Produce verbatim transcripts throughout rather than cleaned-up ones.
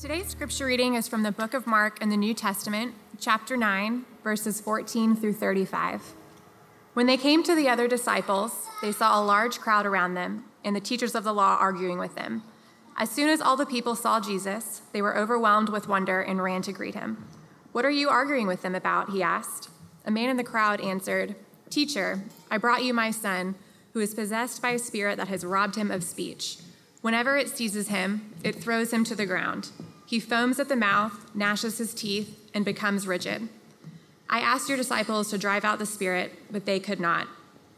Today's scripture reading is from the book of Mark in the New Testament, chapter nine, verses fourteen through thirty-five. When they came to the other disciples, they saw a large crowd around them and the teachers of the law arguing with them. As soon as all the people saw Jesus, they were overwhelmed with wonder and ran to greet him. "What are you arguing with them about?" he asked. A man in the crowd answered, "Teacher, I brought you my son, who is possessed by a spirit that has robbed him of speech. Whenever it seizes him, it throws him to the ground. He foams at the mouth, gnashes his teeth, and becomes rigid. I asked your disciples to drive out the spirit, but they could not."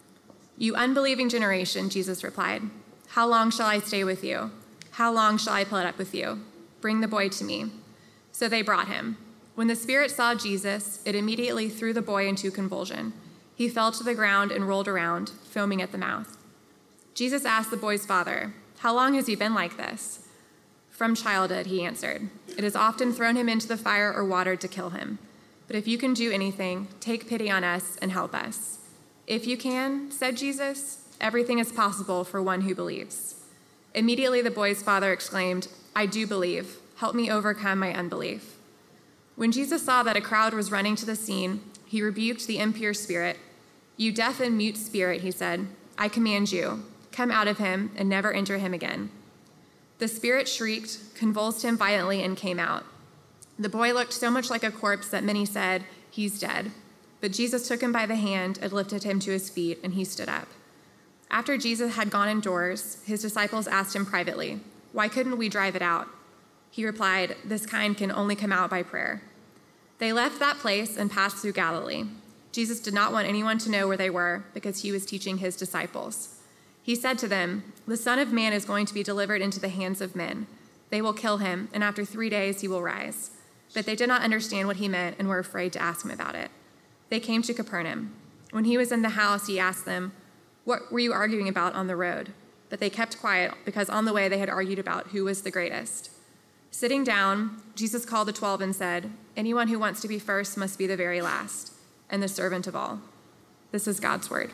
"You unbelieving generation," Jesus replied, "how long shall I stay with you? How long shall I put up with you? Bring the boy to me." So they brought him. When the spirit saw Jesus, it immediately threw the boy into convulsion. He fell to the ground and rolled around, foaming at the mouth. Jesus asked the boy's father, "How long has he been like this?" "From childhood," he answered. "It has often thrown him into the fire or water to kill him. But if you can do anything, take pity on us and help us." "If you can," said Jesus, "everything is possible for one who believes." Immediately the boy's father exclaimed, "I do believe. Help me overcome my unbelief." When Jesus saw that a crowd was running to the scene, he rebuked the impure spirit. "You deaf and mute spirit," he said, "I command you, come out of him and never enter him again." The spirit shrieked, convulsed him violently, and came out. The boy looked so much like a corpse that many said, "He's dead." But Jesus took him by the hand and lifted him to his feet, and he stood up. After Jesus had gone indoors, his disciples asked him privately, "Why couldn't we drive it out?" He replied, "This kind can only come out by prayer." They left that place and passed through Galilee. Jesus did not want anyone to know where they were because he was teaching his disciples. He said to them, "The Son of Man is going to be delivered into the hands of men. They will kill him, and after three days he will rise." But they did not understand what he meant and were afraid to ask him about it. They came to Capernaum. When he was in the house, he asked them, "What were you arguing about on the road?" But they kept quiet because on the way they had argued about who was the greatest. Sitting down, Jesus called the twelve and said, "Anyone who wants to be first must be the very last, and the servant of all." This is God's word.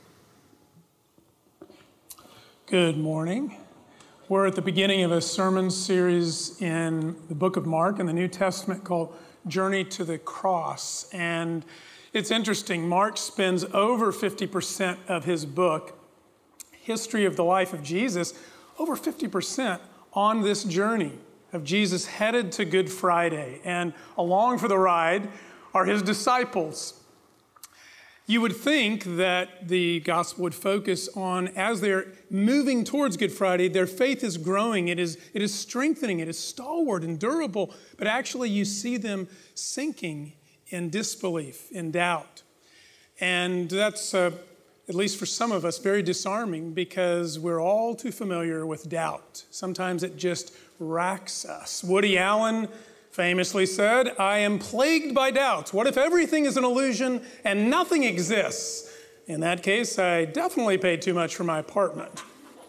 Good morning. We're at the beginning of a sermon series in the book of Mark in the New Testament called Journey to the Cross. And it's interesting, Mark spends over fifty percent of his book, History of the Life of Jesus, over fifty percent on this journey of Jesus headed to Good Friday. And along for the ride are his disciples. You would think that the gospel would focus on, as they're moving towards Good Friday, their faith is growing, it is, it is strengthening, it is stalwart and durable, but actually you see them sinking in disbelief, in doubt. And that's, uh, at least for some of us, very disarming because we're all too familiar with doubt. Sometimes it just racks us. Woody Allen famously said, "I am plagued by doubts. What if everything is an illusion and nothing exists?" In that case, I definitely paid too much for my apartment.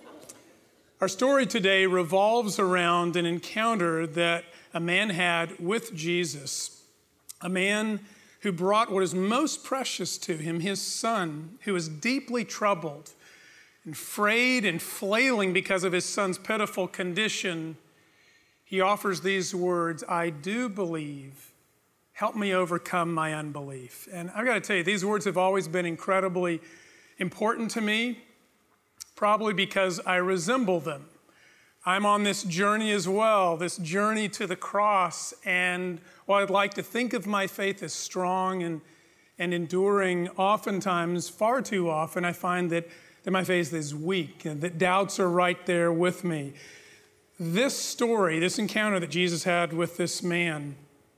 Our story today revolves around an encounter that a man had with Jesus, a man who brought what is most precious to him, his son, who was deeply troubled and frayed and flailing because of his son's pitiful condition. He offers these words, "I do believe. Help me overcome my unbelief." And I've got to tell you, these words have always been incredibly important to me, probably because I resemble them. I'm on this journey as well, this journey to the cross. And while I'd like to think of my faith as strong and, and enduring, oftentimes, far too often, I find that, that my faith is weak and that doubts are right there with me. This story, this encounter that Jesus had with this man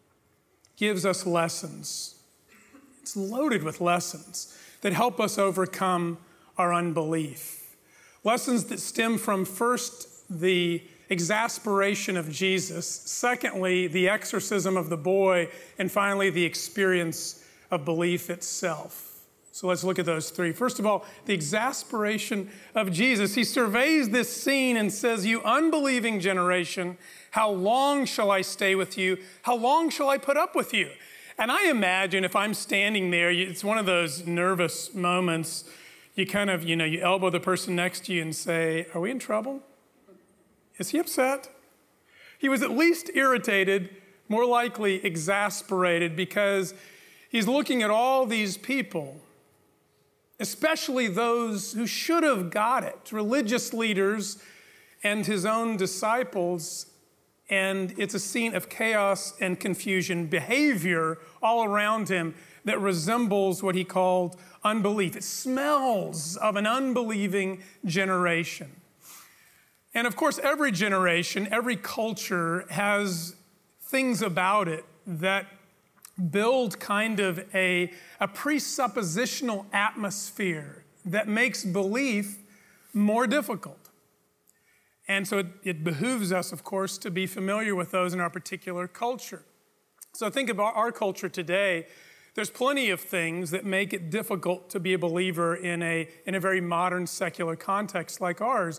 gives us lessons. It's loaded with lessons that help us overcome our unbelief. Lessons that stem from, first, the exasperation of Jesus, secondly, the exorcism of the boy, and finally, the experience of belief itself. So let's look at those three. First of all, the exasperation of Jesus. He surveys this scene and says, "You unbelieving generation, how long shall I stay with you? How long shall I put up with you?" And I imagine if I'm standing there, it's one of those nervous moments. You kind of, you know, you elbow the person next to you and say, "Are we in trouble? Is he upset?" He was at least irritated, more likely exasperated, because he's looking at all these people, especially those who should have got it, religious leaders and his own disciples, and it's a scene of chaos and confusion, behavior all around him that resembles what he called unbelief. It smells of an unbelieving generation. And of course, every generation, every culture has things about it that build kind of a, a presuppositional atmosphere that makes belief more difficult. And so it, it behooves us, of course, to be familiar with those in our particular culture. So think about our culture today. There's plenty of things that make it difficult to be a believer in a, in a very modern secular context like ours.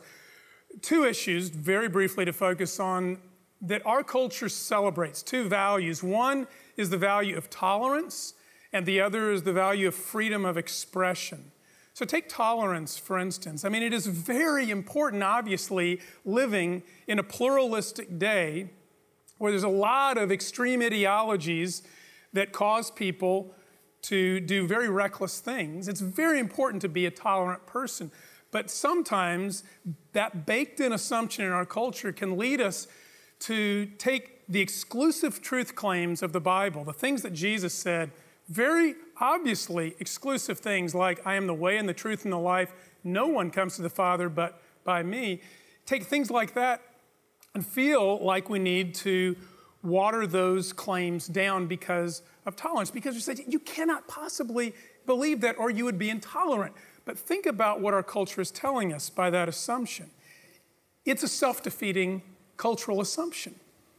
Two issues, very briefly to focus on, that our culture celebrates, two values. One is the value of tolerance, and the other is the value of freedom of expression. So take tolerance, for instance. I mean, it is very important, obviously, living in a pluralistic day where there's a lot of extreme ideologies that cause people to do very reckless things. It's very important to be a tolerant person. But sometimes that baked-in assumption in our culture can lead us to take the exclusive truth claims of the Bible, the things that Jesus said, very obviously exclusive things like, I am the way and the truth and the life. No one comes to the Father but by me. Take things like that and feel like we need to water those claims down because of tolerance, because we say, you cannot possibly believe that or you would be intolerant. But think about what our culture is telling us by that assumption. It's a self-defeating cultural assumption.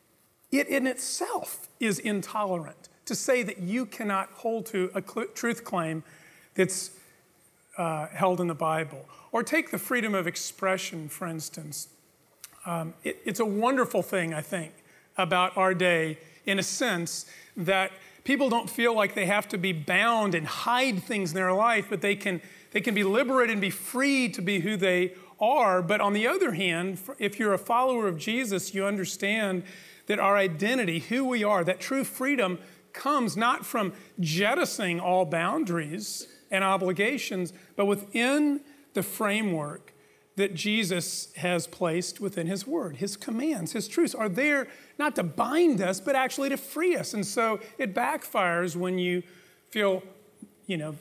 It in itself is intolerant to say that you cannot hold to a cl- truth claim that's uh, held in the Bible. Or take the freedom of expression, for instance. Um, it, it's a wonderful thing, I think, about our day, in a sense, that people don't feel like they have to be bound and hide things in their life, but they can They can be liberated and be free to be who they are. But on the other hand, if you're a follower of Jesus, you understand that our identity, who we are, that true freedom comes not from jettisoning all boundaries and obligations, but within the framework that Jesus has placed within his word. His commands, his truths are there not to bind us, but actually to free us. And so it backfires when you feel, you know,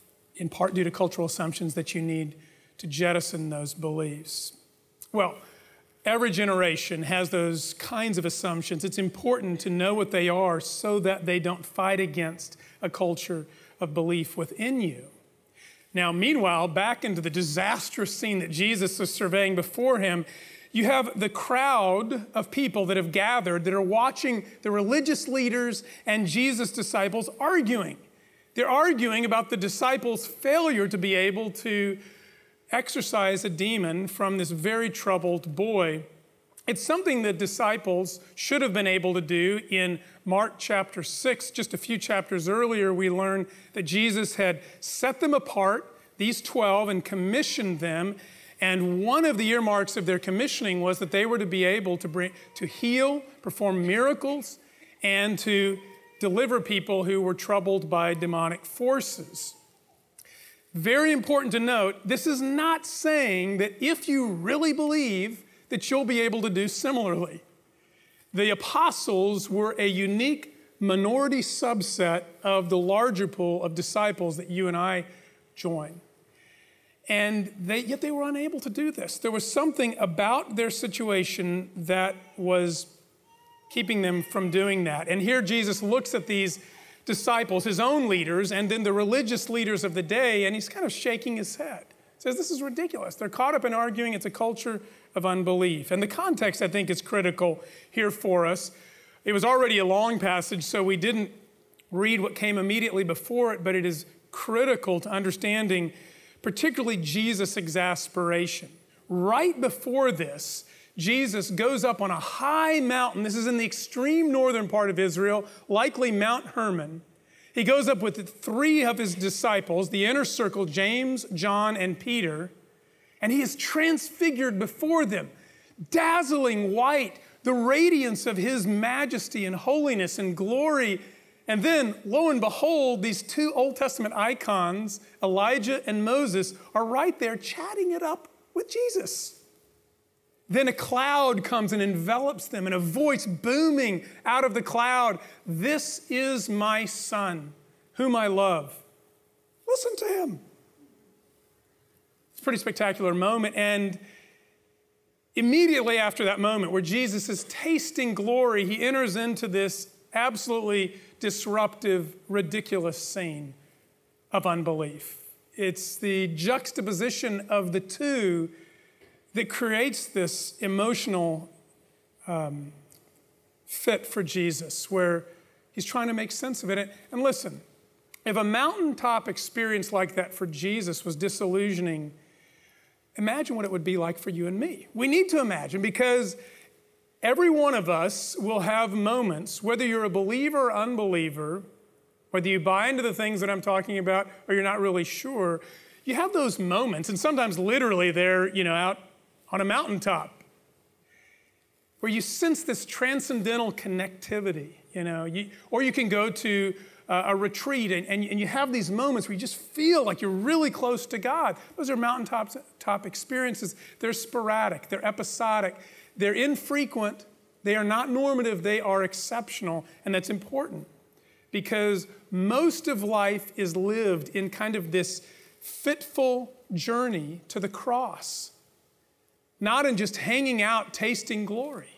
in part due to cultural assumptions, that you need to jettison those beliefs. Well, every generation has those kinds of assumptions. It's important to know what they are so that they don't fight against a culture of belief within you. Now, meanwhile, back into the disastrous scene that Jesus was surveying before him, you have the crowd of people that have gathered that are watching the religious leaders and Jesus' disciples arguing. They're arguing about the disciples' failure to be able to exorcise a demon from this very troubled boy. It's something that disciples should have been able to do. In Mark chapter six, just a few chapters earlier, we learned that Jesus had set them apart, these twelve, and commissioned them. And one of the earmarks of their commissioning was that they were to be able to bring, to heal, perform miracles, and to deliver people who were troubled by demonic forces. Very important to note, this is not saying that if you really believe that you'll be able to do similarly. The apostles were a unique minority subset of the larger pool of disciples that you and I join. And they, yet they were unable to do this. There was something about their situation that was keeping them from doing that. And here Jesus looks at these disciples, his own leaders, and then the religious leaders of the day, and he's kind of shaking his head. He says, this is ridiculous. They're caught up in arguing. It's a culture of unbelief. And the context, I think, is critical here for us. It was already a long passage, so we didn't read what came immediately before it, but it is critical to understanding particularly Jesus' exasperation. Right before this, Jesus goes up on a high mountain. This is in the extreme northern part of Israel, likely Mount Hermon. He goes up with three of his disciples, the inner circle, James, John, and Peter, and he is transfigured before them, dazzling white. the radiance of his majesty and holiness and glory. And then, lo and behold, these two Old Testament icons, Elijah and Moses, are right there chatting it up with Jesus. Then a cloud comes and envelops them, and a voice booming out of the cloud, "This is my Son, whom I love. Listen to him." It's a pretty spectacular moment. And immediately after that moment where Jesus is tasting glory, he enters into this absolutely disruptive, ridiculous scene of unbelief. It's the juxtaposition of the two that creates this emotional um, fit for Jesus, where he's trying to make sense of it. And listen, if a mountaintop experience like that for Jesus was disillusioning, imagine what it would be like for you and me. We need to imagine, because every one of us will have moments, whether you're a believer or unbeliever, whether you buy into the things that I'm talking about or you're not really sure, you have those moments, and sometimes literally they're, you know, out on a mountaintop, where you sense this transcendental connectivity, you know, you, or you can go to uh, a retreat and, and, and you have these moments where you just feel like you're really close to God. Those are mountaintop top experiences. They're sporadic, they're episodic, they're infrequent, they are not normative, they are exceptional, and that's important because most of life is lived in kind of this fitful journey to the cross, not in just hanging out, tasting glory.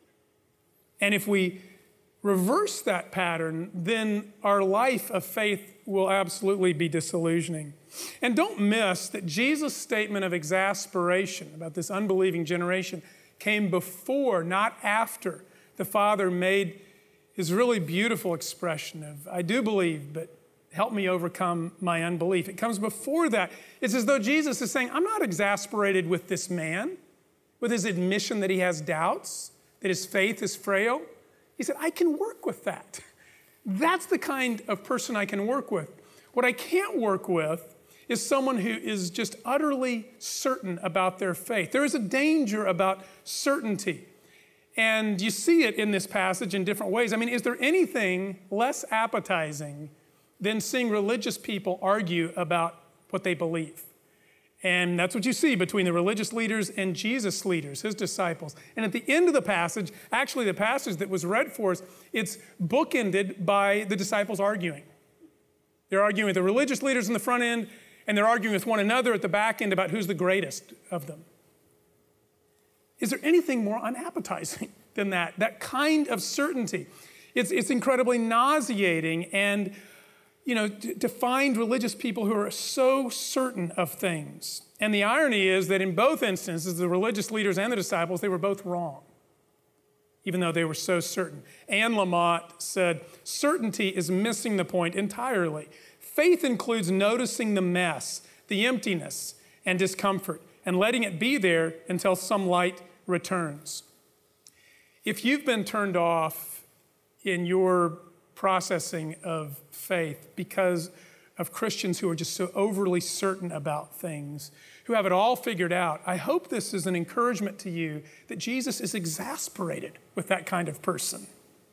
And if we reverse that pattern, then our life of faith will absolutely be disillusioning. And don't miss that Jesus' statement of exasperation about this unbelieving generation came before, not after, the Father made his really beautiful expression of, "I do believe, but help me overcome my unbelief." It comes before that. It's as though Jesus is saying, I'm not exasperated with this man, with his admission that he has doubts, that his faith is frail. He said, I can work with that. That's the kind of person I can work with. What I can't work with is someone who is just utterly certain about their faith. There is a danger about certainty. And you see it in this passage in different ways. I mean, is there anything less appetizing than seeing religious people argue about what they believe? And that's what you see between the religious leaders and Jesus' leaders, his disciples. And at the end of the passage, actually the passage that was read for us, it's bookended by the disciples arguing. They're arguing with the religious leaders in the front end, and they're arguing with one another at the back end about who's the greatest of them. Is there anything more unappetizing than that? That kind of certainty. It's, it's incredibly nauseating, and you know, to, to find religious people who are so certain of things. And the irony is that in both instances, the religious leaders and the disciples, they were both wrong, even though they were so certain. Anne Lamott said, certainty is missing the point entirely. Faith includes noticing the mess, the emptiness, and discomfort, and letting it be there until some light returns. If you've been turned off in your processing of faith because of Christians who are just so overly certain about things, who have it all figured out, I hope this is an encouragement to you that Jesus is exasperated with that kind of person.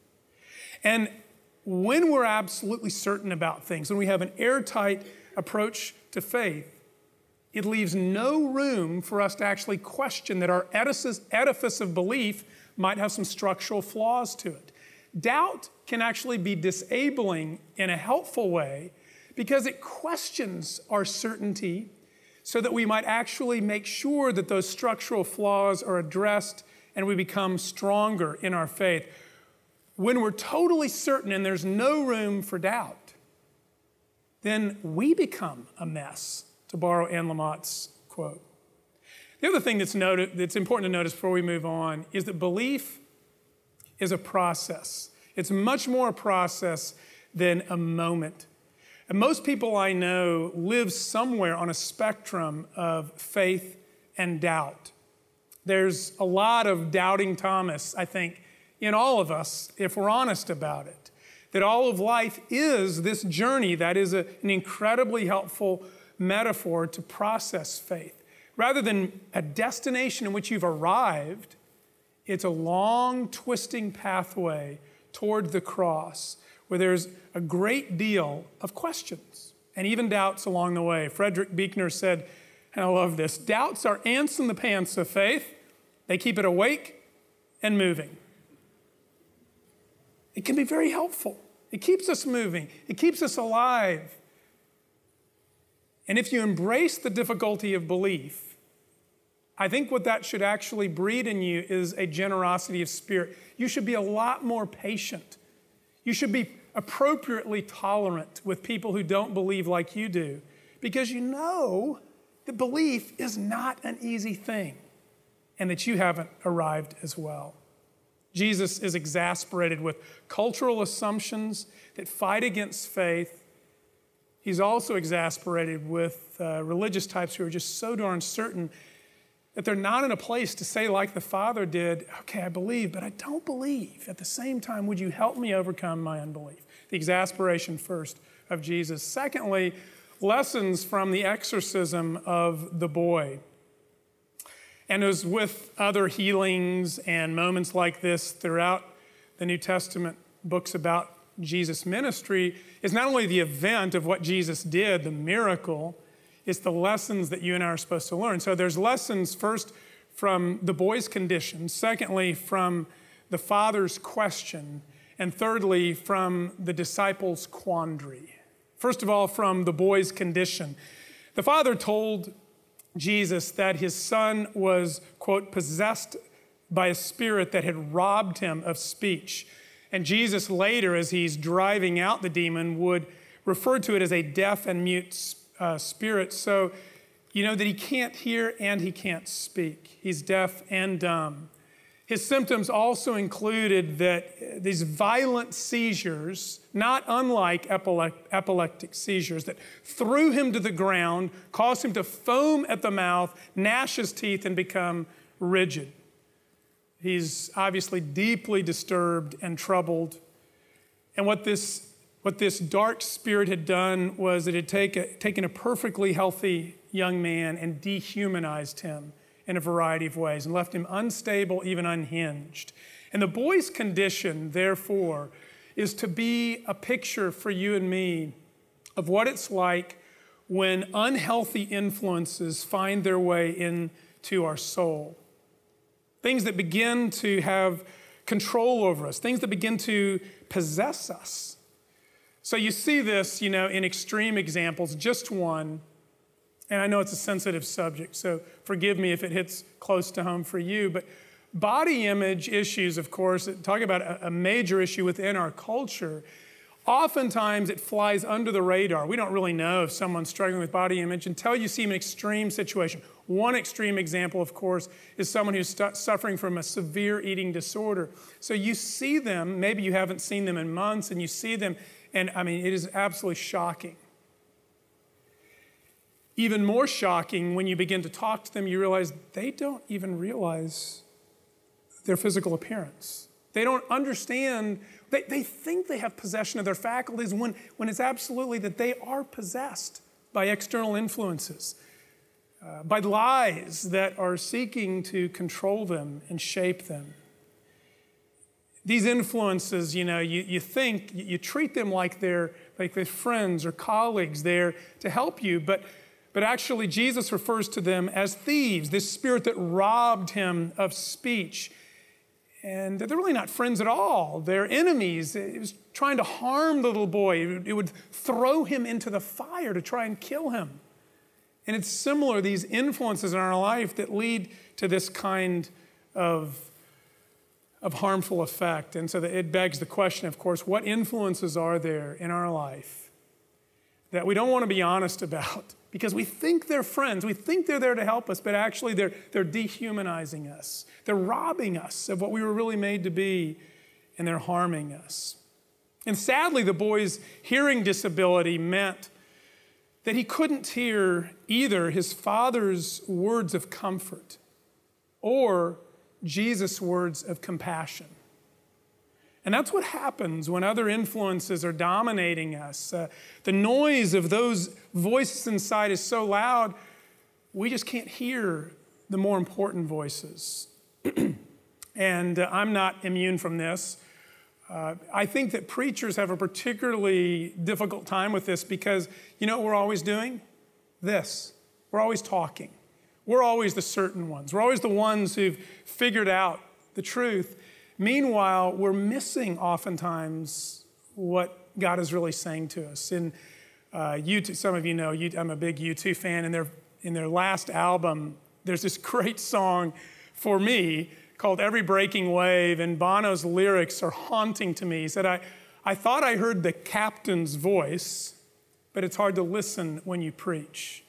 And when we're absolutely certain about things, when we have an airtight approach to faith, it leaves no room for us to actually question that our edifice of belief might have some structural flaws to it. Doubt can actually be disabling in a helpful way because it questions our certainty so that we might actually make sure that those structural flaws are addressed and we become stronger in our faith. When we're totally certain and there's no room for doubt, then we become a mess, to borrow Anne Lamott's quote. The other thing that's, noted, that's important to notice before we move on is that belief is a process. It's much more a process than a moment. And most people I know live somewhere on a spectrum of faith and doubt. There's a lot of doubting Thomas, I think, in all of us, if we're honest about it. That all of life is this journey that is a, an incredibly helpful metaphor to process faith. Rather than a destination in which you've arrived, It's a long, twisting pathway toward the cross where there's a great deal of questions and even doubts along the way. Frederick Buechner said, and I love this, doubts are ants in the pants of faith. They keep it awake and moving. It can be very helpful. It keeps us moving. It keeps us alive. And if you embrace the difficulty of belief, I think what that should actually breed in you is a generosity of spirit. You should be a lot more patient. You should be appropriately tolerant with people who don't believe like you do, because you know that belief is not an easy thing and that you haven't arrived as well. Jesus is exasperated with cultural assumptions that fight against faith. He's also exasperated with uh, religious types who are just so darn certain that they're not in a place to say like the Father did, okay, I believe, but I don't believe. At the same time, would you help me overcome my unbelief? The exasperation first of Jesus. Secondly, lessons from the exorcism of the boy. And as with other healings and moments like this throughout the New Testament books about Jesus' ministry, is not only the event of what Jesus did, the miracle, it's the lessons that you and I are supposed to learn. So there's lessons first from the boy's condition, secondly from the father's question, and thirdly from the disciples' quandary. First of all, from the boy's condition. The father told Jesus that his son was, quote, possessed by a spirit that had robbed him of speech. And Jesus later, as he's driving out the demon, would refer to it as a deaf and mute spirit. Uh, spirit, so you know that he can't hear and he can't speak. He's deaf and dumb. His symptoms also included that these violent seizures, not unlike epilect- epileptic seizures, that threw him to the ground, caused him to foam at the mouth, gnash his teeth, and become rigid. He's obviously deeply disturbed and troubled. And what this What this dark spirit had done was it had take a, taken a perfectly healthy young man and dehumanized him in a variety of ways and left him unstable, even unhinged. And the boy's condition, therefore, is to be a picture for you and me of what it's like when unhealthy influences find their way into our soul. Things that begin to have control over us, things that begin to possess us. So you see this, you know, in extreme examples, just one, and I know it's a sensitive subject, so forgive me if it hits close to home for you, but body image issues, of course, talk about a major issue within our culture. Oftentimes it flies under the radar. We don't really know if someone's struggling with body image until you see an extreme situation. One extreme example, of course, is someone who's st- suffering from a severe eating disorder. So you see them, maybe you haven't seen them in months, and you see them, and I mean, it is absolutely shocking. Even more shocking, when you begin to talk to them, you realize they don't even realize their physical appearance. They don't understand, they, they think they have possession of their faculties when, when it's absolutely that they are possessed by external influences, uh, by lies that are seeking to control them and shape them. These influences, you know, you, you think, you treat them like they're, like they're friends or colleagues there to help you, but, but actually Jesus refers to them as thieves, this spirit that robbed him of speech. And they're really not friends at all. They're enemies. It was trying to harm the little boy. It would throw him into the fire to try and kill him. And it's similar, these influences in our life that lead to this kind of of harmful effect. And so that it begs the question, of course, what influences are there in our life that we don't want to be honest about because we think they're friends, we think they're there to help us, but actually they're, they're dehumanizing us. They're robbing us of what we were really made to be, and they're harming us. And sadly, the boy's hearing disability meant that he couldn't hear either his father's words of comfort or Jesus' words of compassion. And that's what happens when other influences are dominating us. Uh, the noise of those voices inside is so loud, we just can't hear the more important voices. and uh, I'm not immune from this. Uh, I think that preachers have a particularly difficult time with this because, you know what we're always doing? This. We're always talking. We're always the certain ones. We're always the ones who've figured out the truth. Meanwhile, we're missing oftentimes what God is really saying to us. In uh, U two, some of you know, U, I'm a big U two fan, and their, in their last album, there's this great song for me called Every Breaking Wave, and Bono's lyrics are haunting to me. He said, I, I thought I heard the captain's voice, but it's hard to listen when you preach.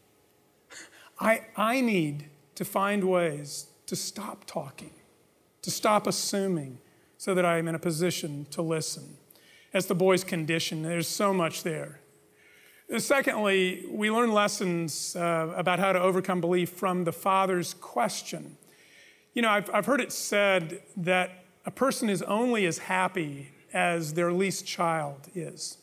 I, I need to find ways to stop talking, to stop assuming, so that I am in a position to listen. As the boy's condition, there's so much there. Secondly, we learn lessons uh, about how to overcome belief from the Father's question. You know, I've, I've heard it said that a person is only as happy as their least child is,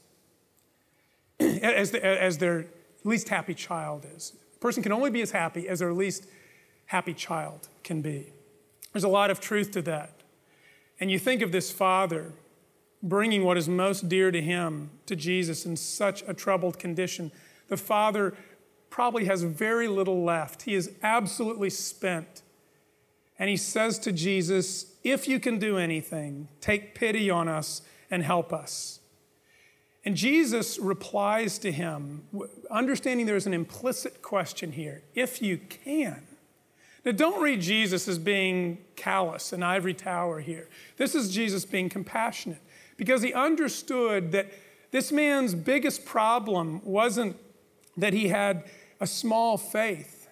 as, the, as their least happy child is. A person can only be as happy as their least happy child can be. There's a lot of truth to that. And you think of this father bringing what is most dear to him, to Jesus, in such a troubled condition. The father probably has very little left. He is absolutely spent. And he says to Jesus, if you can do anything, take pity on us and help us. And Jesus replies to him, understanding there's an implicit question here, if you can. Now, don't read Jesus as being callous, an ivory tower here. This is Jesus being compassionate, because he understood that this man's biggest problem wasn't that he had a small faith,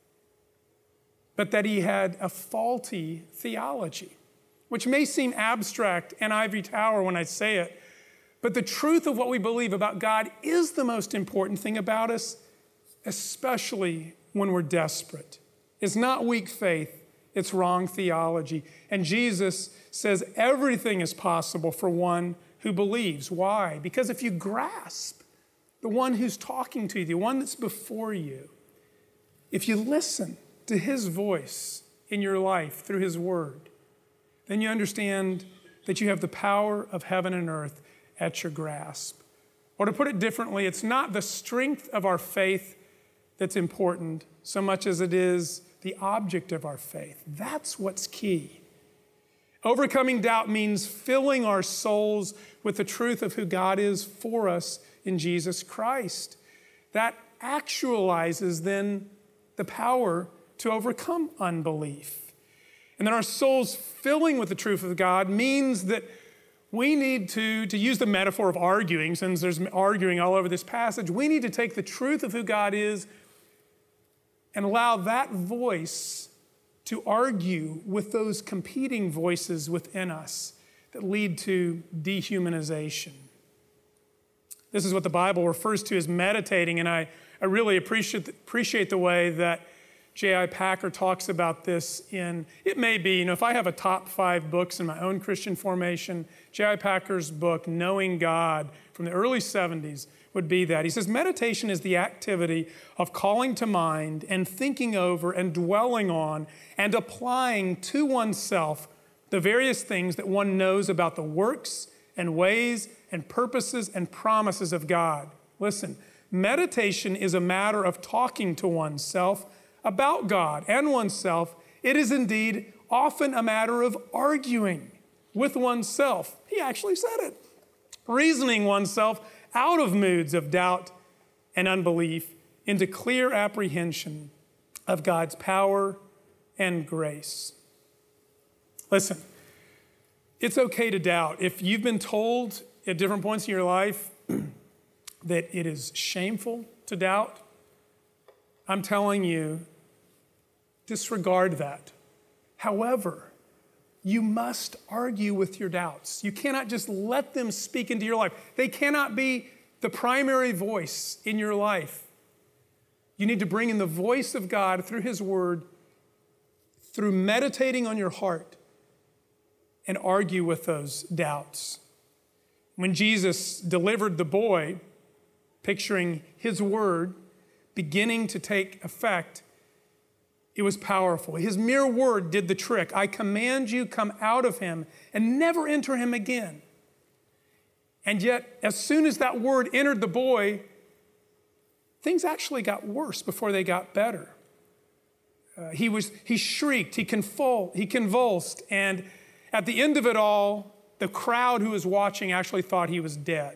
but that he had a faulty theology, which may seem abstract and ivory tower when I say it, but the truth of what we believe about God is the most important thing about us, especially when we're desperate. It's not weak faith, it's wrong theology. And Jesus says everything is possible for one who believes. Why? Because if you grasp the one who's talking to you, the one that's before you, if you listen to his voice in your life through his word, then you understand that you have the power of heaven and earth at your grasp. Or to put it differently, it's not the strength of our faith that's important so much as it is the object of our faith. That's what's key. Overcoming doubt means filling our souls with the truth of who God is for us in Jesus Christ. That actualizes then the power to overcome unbelief. And then our souls filling with the truth of God means that we need to, to use the metaphor of arguing, since there's arguing all over this passage, we need to take the truth of who God is and allow that voice to argue with those competing voices within us that lead to dehumanization. This is what the Bible refers to as meditating, and I, I really appreciate, appreciate the way that J I Packer talks about this in, it may be, you know, if I have a top five books in my own Christian formation, J I Packer's book, Knowing God, from the early seventies, would be that. He says, meditation is the activity of calling to mind and thinking over and dwelling on and applying to oneself the various things that one knows about the works and ways and purposes and promises of God. Listen, meditation is a matter of talking to oneself about God and oneself. It is indeed often a matter of arguing with oneself. He actually said it. Reasoning oneself out of moods of doubt and unbelief into clear apprehension of God's power and grace. Listen, it's okay to doubt. If you've been told at different points in your life that it is shameful to doubt, I'm telling you, disregard that. However, you must argue with your doubts. You cannot just let them speak into your life. They cannot be the primary voice in your life. You need to bring in the voice of God through his word, through meditating on your heart, and argue with those doubts. When Jesus delivered the boy, picturing his word beginning to take effect, It was powerful. His mere word did the trick. I command you, come out of him and never enter him again. And yet, as soon as that word entered the boy, things actually got worse before they got better. Uh, he was, he shrieked, he, convul, he convulsed, and at the end of it all, the crowd who was watching actually thought he was dead.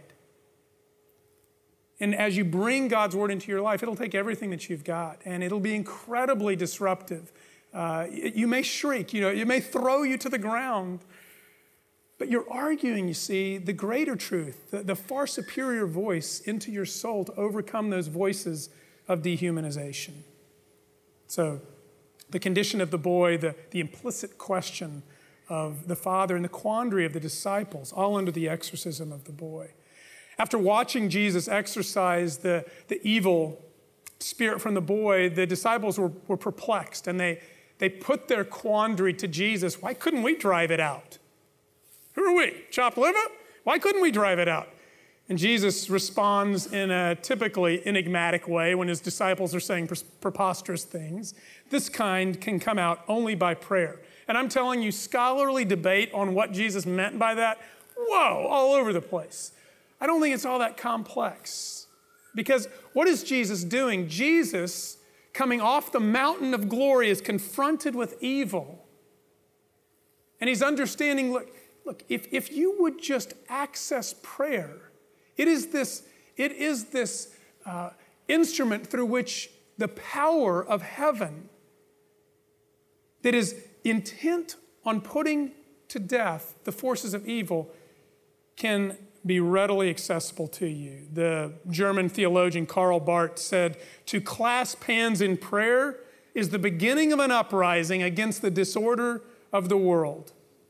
And as you bring God's word into your life, it'll take everything that you've got, and it'll be incredibly disruptive. Uh, you may shriek, you know, it may throw you to the ground, but you're arguing, you see, the greater truth, the, the far superior voice into your soul to overcome those voices of dehumanization. So the condition of the boy, the, the implicit question of the father, and the quandary of the disciples, all under the exorcism of the boy. After watching Jesus exorcise the, the evil spirit from the boy, the disciples were, were perplexed, and they, they put their quandary to Jesus. Why couldn't we drive it out? Who are we? Chopped liver? Why couldn't we drive it out? And Jesus responds in a typically enigmatic way when his disciples are saying preposterous things. This kind can come out only by prayer. And I'm telling you, scholarly debate on what Jesus meant by that, whoa, all over the place. I don't think it's all that complex. Because what is Jesus doing? Jesus, coming off the mountain of glory, is confronted with evil. And he's understanding, look, look, if, if you would just access prayer, it is this, it is this uh, instrument through which the power of heaven that is intent on putting to death the forces of evil can be readily accessible to you. The German theologian Karl Barth said, to clasp hands in prayer is the beginning of an uprising against the disorder of the world.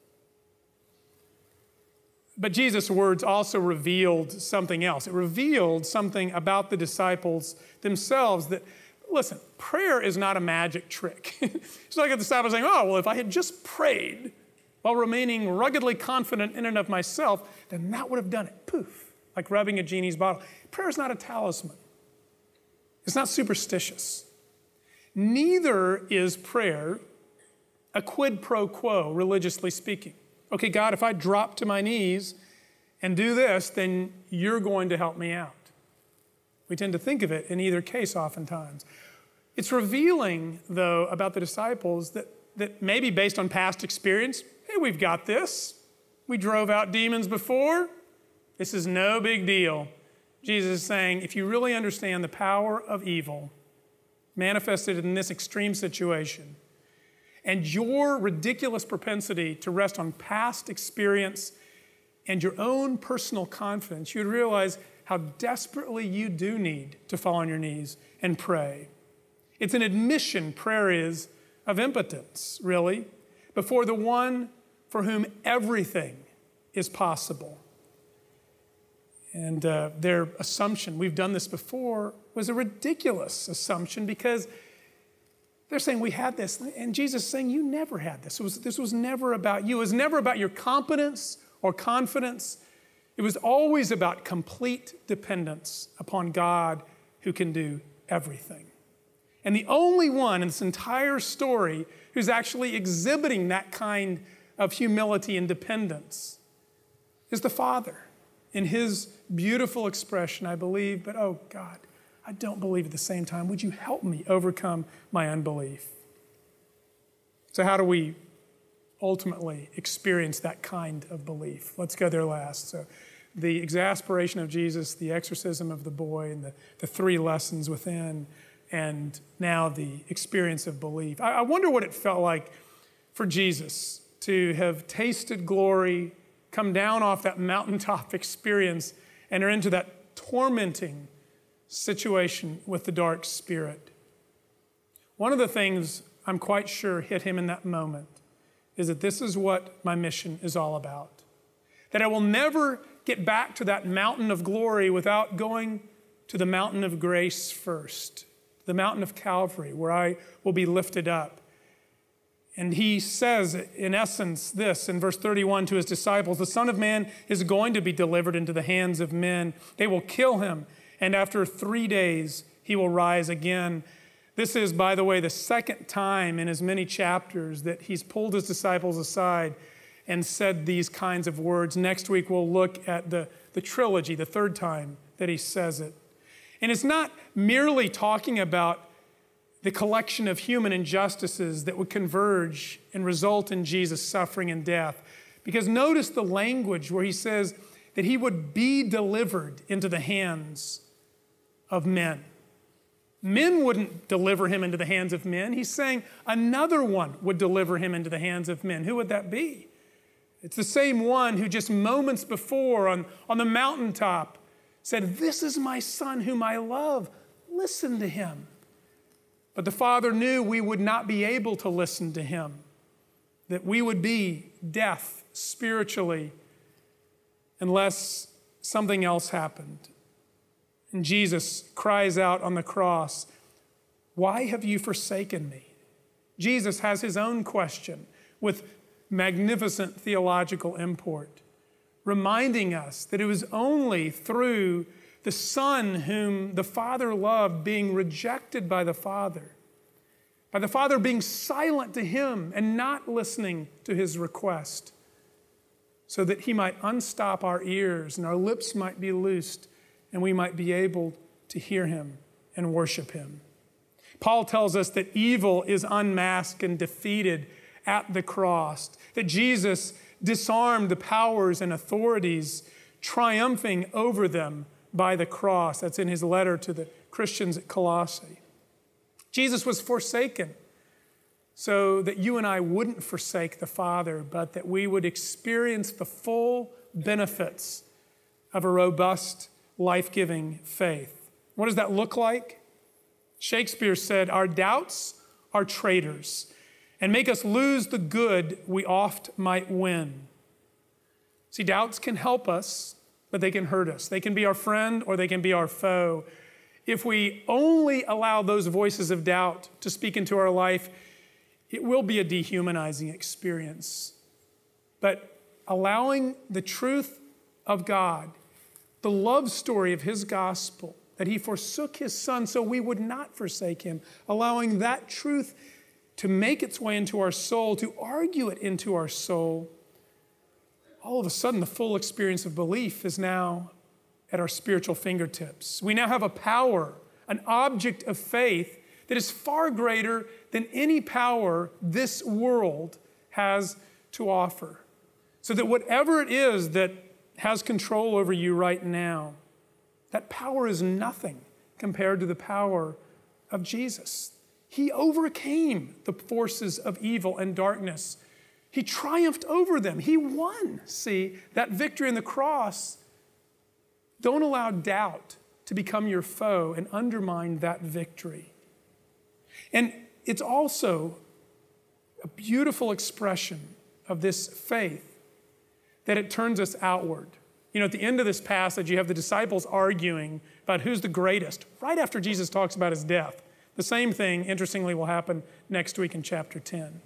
But Jesus' words also revealed something else. It revealed something about the disciples themselves that, listen, prayer is not a magic trick. It's not like the disciples saying, oh, well, if I had just prayed while remaining ruggedly confident in and of myself, then that would have done it. Poof, like rubbing a genie's bottle. Prayer is not a talisman. It's not superstitious. Neither is prayer a quid pro quo, religiously speaking. Okay, God, if I drop to my knees and do this, then you're going to help me out. We tend to think of it in either case oftentimes. It's revealing, though, about the disciples that, that maybe based on past experience, hey, we've got this. We drove out demons before. This is no big deal. Jesus is saying, if you really understand the power of evil manifested in this extreme situation, and your ridiculous propensity to rest on past experience and your own personal confidence, you'd realize how desperately you do need to fall on your knees and pray. It's an admission, prayer is, of impotence, really, before the one for whom everything is possible. And uh, their assumption, we've done this before, was a ridiculous assumption because they're saying we had this, and Jesus is saying you never had this. It was, this was never about you. It was never about your competence or confidence. It was always about complete dependence upon God who can do everything. And the only one in this entire story who's actually exhibiting that kind of humility and dependence is the Father in his beautiful expression, I believe, but oh God, I don't believe at the same time. Would you help me overcome my unbelief? So how do we ultimately experience that kind of belief? Let's go there last. So the exasperation of Jesus, the exorcism of the boy, and the, the three lessons within, and now the experience of belief. I, I wonder what it felt like for Jesus to have tasted glory, come down off that mountaintop experience, and are into that tormenting situation with the dark spirit. One of the things I'm quite sure hit him in that moment is that this is what my mission is all about. That I will never get back to that mountain of glory without going to the mountain of grace first, the mountain of Calvary, where I will be lifted up. And he says, in essence, this in verse thirty-one to his disciples, the Son of Man is going to be delivered into the hands of men. They will kill him, and after three days he will rise again. This is, by the way, the second time in as many chapters that he's pulled his disciples aside and said these kinds of words. Next week, we'll look at the, the trilogy, the third time that he says it. And it's not merely talking about the collection of human injustices that would converge and result in Jesus' suffering and death. Because notice the language where he says that he would be delivered into the hands of men. Men wouldn't deliver him into the hands of men. He's saying another one would deliver him into the hands of men. Who would that be? It's the same one who just moments before on, on the mountaintop said, "This is my son whom I love. Listen to him." But the Father knew we would not be able to listen to him, that we would be deaf spiritually unless something else happened. And Jesus cries out on the cross, "Why have you forsaken me?" Jesus has his own question with magnificent theological import, reminding us that it was only through the Son whom the Father loved being rejected by the Father, by the Father being silent to him and not listening to his request, so that he might unstop our ears and our lips might be loosed and we might be able to hear him and worship him. Paul tells us that evil is unmasked and defeated at the cross, that Jesus disarmed the powers and authorities, triumphing over them by the cross. That's in his letter to the Christians at Colossae. Jesus was forsaken so that you and I wouldn't forsake the Father, but that we would experience the full benefits of a robust, life-giving faith. What does that look like? Shakespeare said, "Our doubts are traitors and make us lose the good we oft might win." See, doubts can help us, but they can hurt us. They can be our friend or they can be our foe. If we only allow those voices of doubt to speak into our life, it will be a dehumanizing experience. But allowing the truth of God, the love story of his gospel, that he forsook his son so we would not forsake him, allowing that truth to make its way into our soul, to argue it into our soul, all of a sudden the full experience of belief is now at our spiritual fingertips. We now have a power, an object of faith that is far greater than any power this world has to offer. So that whatever it is that has control over you right now, that power is nothing compared to the power of Jesus. He overcame the forces of evil and darkness. He triumphed over them. He won. See, that victory in the cross. Don't allow doubt to become your foe and undermine that victory. And it's also a beautiful expression of this faith that it turns us outward. You know, at the end of this passage, you have the disciples arguing about who's the greatest, right after Jesus talks about his death. The same thing, interestingly, will happen next week in chapter ten.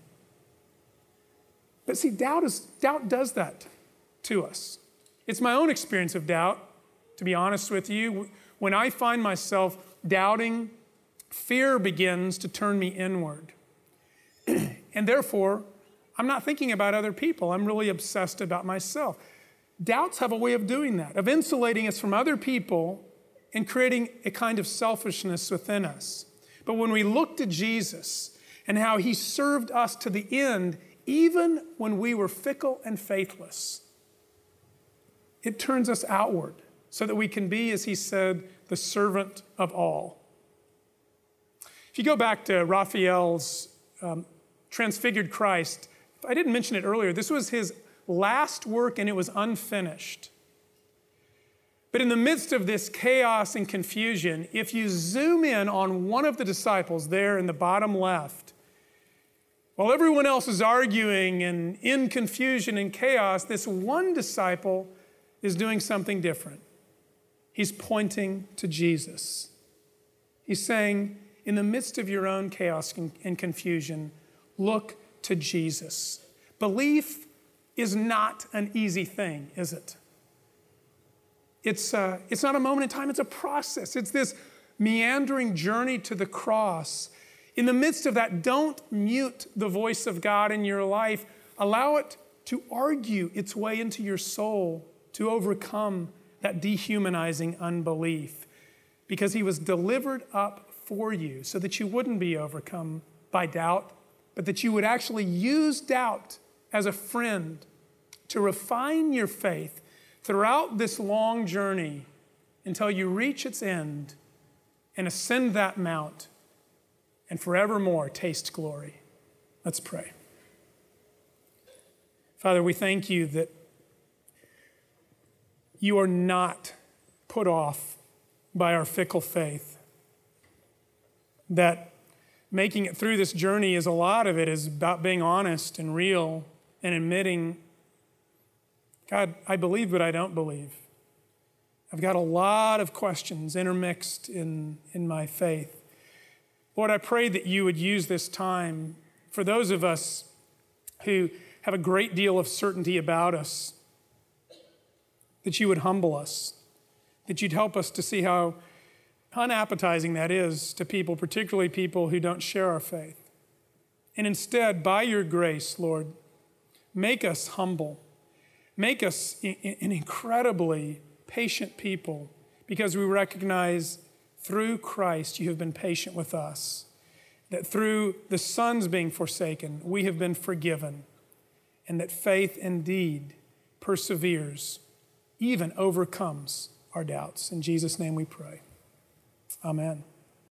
But see, doubt is, doubt does that to us. It's my own experience of doubt, to be honest with you. When I find myself doubting, fear begins to turn me inward. And therefore, I'm not thinking about other people. I'm really obsessed about myself. Doubts have a way of doing that, of insulating us from other people and creating a kind of selfishness within us. But when we look to Jesus and how he served us to the end, even when we were fickle and faithless, it turns us outward so that we can be, as he said, the servant of all. If you go back to Raphael's um, Transfigured Christ, I didn't mention it earlier, this was his last work and it was unfinished. But in the midst of this chaos and confusion, if you zoom in on one of the disciples there in the bottom left, while everyone else is arguing and in confusion and chaos, this one disciple is doing something different. He's pointing to Jesus. He's saying, in the midst of your own chaos and confusion, look to Jesus. Belief is not an easy thing, is it? It's, uh, it's not a moment in time, it's a process. It's this meandering journey to the cross In the midst of that, don't mute the voice of God in your life. Allow it to argue its way into your soul to overcome that dehumanizing unbelief, because he was delivered up for you so that you wouldn't be overcome by doubt, but that you would actually use doubt as a friend to refine your faith throughout this long journey until you reach its end and ascend that mount and forevermore taste glory. Let's pray. Father, we thank you that you are not put off by our fickle faith, that making it through this journey is a lot of it is about being honest and real and admitting, God, I believe, but I don't believe. I've got a lot of questions intermixed in, in my faith. Lord, I pray that you would use this time for those of us who have a great deal of certainty about us, that you would humble us, that you'd help us to see how unappetizing that is to people, particularly people who don't share our faith. And instead, by your grace, Lord, make us humble. Make us an incredibly patient people, because we recognize through Christ you have been patient with us, that through the Son's being forsaken, we have been forgiven, and that faith indeed perseveres, even overcomes our doubts. In Jesus' name we pray. Amen.